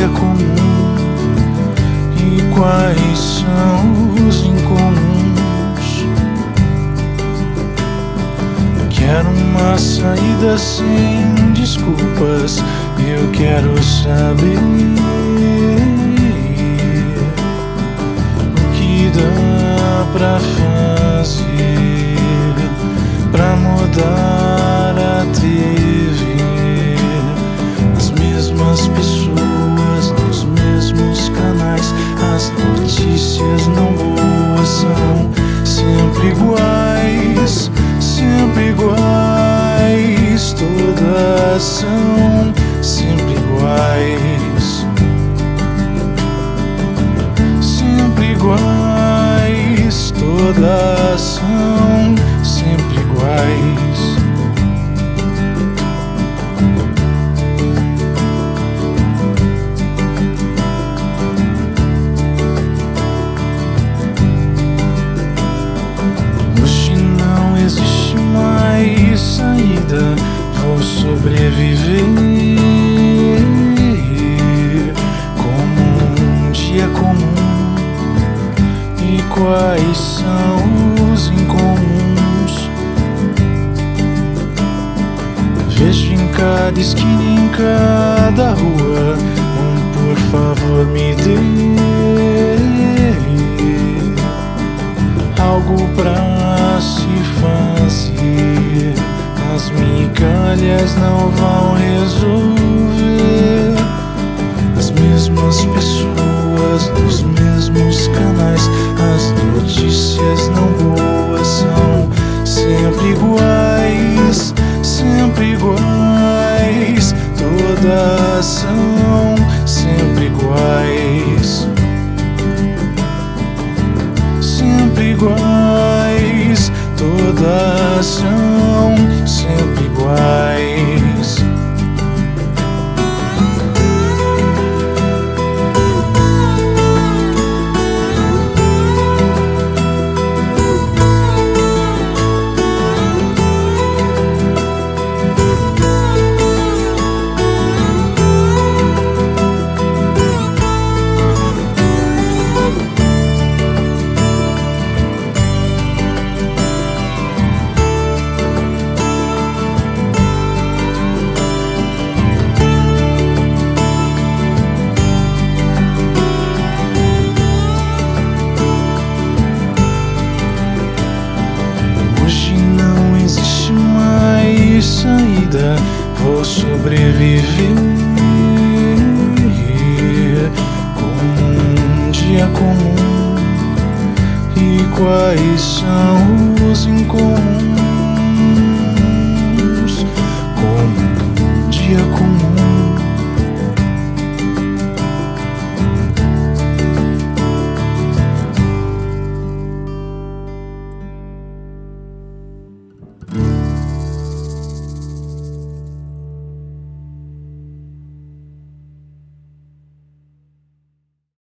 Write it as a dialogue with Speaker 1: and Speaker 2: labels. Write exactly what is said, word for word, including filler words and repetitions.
Speaker 1: dia comum. E quais são os incomuns? Quero uma saída sem desculpas. Eu quero saber o que dá pra fazer pra mudar a T V. As mesmas pessoas nos mesmos canais. As notícias não boas são sempre iguais, sempre iguais. Todas são sempre iguais, sempre iguais. Todas são sempre iguais. Hoje não existe mais saída. Vou sobreviver como um dia comum. E quais são os incomuns? Vejo em cada esquina, em cada rua, um por favor me dê algo pra se fazer. As migalhas não vão resolver. As mesmas pessoas nos mesmos canais. As notícias não boas são sempre iguais, sempre iguais. Todas são sempre iguais, sempre iguais. Todas são sempre iguais. Saída, vou sobreviver como um dia comum. E quais são os incomuns? Como um dia comum.